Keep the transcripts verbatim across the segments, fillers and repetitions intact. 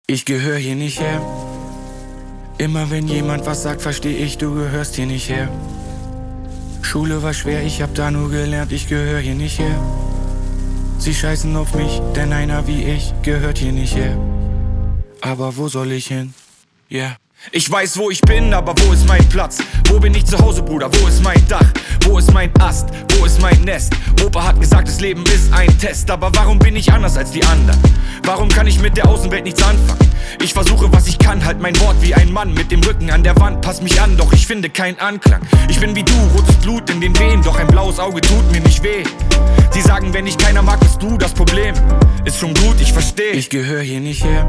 Ich gehör hier nicht her. Immer wenn jemand was sagt, versteh ich, du gehörst hier nicht her. Schule war schwer, ich hab da nur gelernt, ich gehör hier nicht her. Sie scheißen auf mich, denn einer wie ich gehört hier nicht her. Aber wo soll ich hin? Yeah. Ich weiß, wo ich bin, aber wo ist mein Platz? Wo bin ich zu Hause, Bruder? Wo ist mein Dach? Wo ist mein Ast? Wo ist mein Nest? Opa hat gesagt, das Leben ist ein Test. Aber warum bin ich anders als die anderen? Warum kann ich mit der Außenwelt nichts anfangen? Ich versuche, was ich kann, halt mein Wort wie ein Mann mit dem Rücken an der Wand. Pass mich an, doch ich finde keinen Anklang. Ich bin wie du, rotes Blut in den Venen, doch ein blaues Auge tut mir nicht weh. Sie sagen, wenn dich keiner mag, bist du das Problem. Ist schon gut, ich versteh. Ich gehör hier nicht her.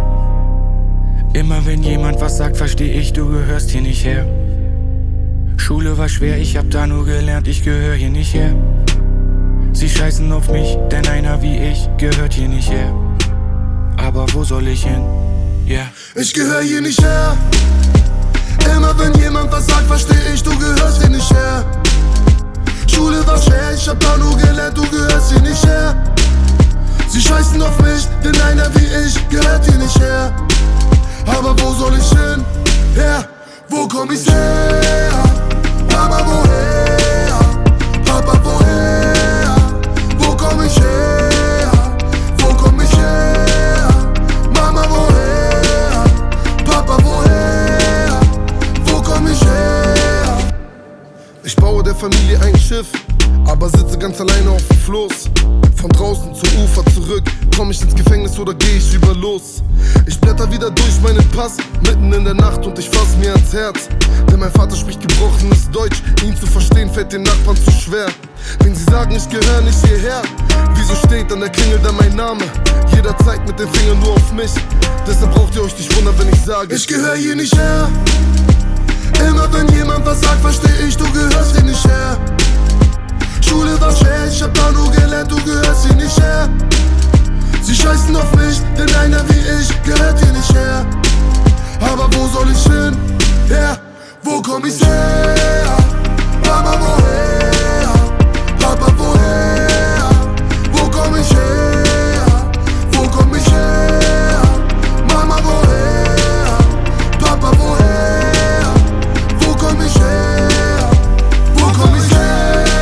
Immer wenn jemand was sagt, versteh ich, du gehörst hier nicht her. Schule war schwer, ich hab da nur gelernt, ich gehör hier nicht her. Sie scheißen auf mich, denn einer wie ich gehört hier nicht her. Aber wo soll ich hin? Yeah. Ich gehör hier nicht her. Immer wenn jemand was sagt, versteh ich, du gehörst hier nicht her. Schule war schwer, ich hab da nur gelernt, du gehörst hier nicht her. Sie scheißen auf mich, denn einer wie ich gehört hier nicht her. Aber wo soll ich hin? Ja, wo komm ich her? Mama, woher? Papa, woher? Wo komm ich her? Wo komm ich her? Mama, woher? Papa, woher? Wo komm ich her? Ich baue der Familie ein Schiff, aber sitze ganz alleine auf dem Floß. Von draußen zum Ufer zurück, komm ich ins Gefängnis oder geh ich über los? Ich blätter wieder durch meinen Pass, mitten in der Nacht und ich fass mir ans Herz. Denn mein Vater spricht gebrochenes Deutsch, ihn zu verstehen fällt den Nachbarn zu schwer. Wenn sie sagen, ich gehör nicht hierher, wieso steht an der Klingel dann mein Name? Jeder zeigt mit dem Finger nur auf mich, deshalb braucht ihr euch nicht wundern, wenn ich sage, ich gehör hier nicht her. Immer wenn jemand was sagt, versteh ich, du gehörst hier nicht her. Schule war schwer, ich hab da nur gelernt, du gehörst hier nicht her. Sie scheißen auf mich, denn einer wie ich gehört hier nicht her. Aber wo soll ich hin? Ja, wo komm ich her? Mama, woher? Papa, woher? Wo komm ich her? Wo komm ich her? Mama, woher? Papa, woher? Wo komm ich her? Wo komm ich her?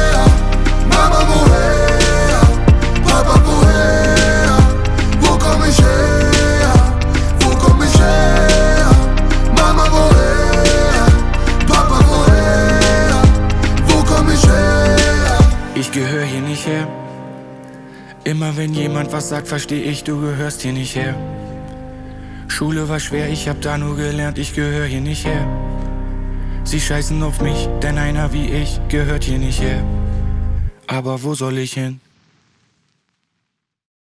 Ich gehör hier nicht her. Immer wenn jemand was sagt, versteh ich, du gehörst hier nicht her. Schule war schwer, ich hab da nur gelernt, ich gehör hier nicht her. Sie scheißen auf mich, denn einer wie ich gehört hier nicht her. Aber wo soll ich hin?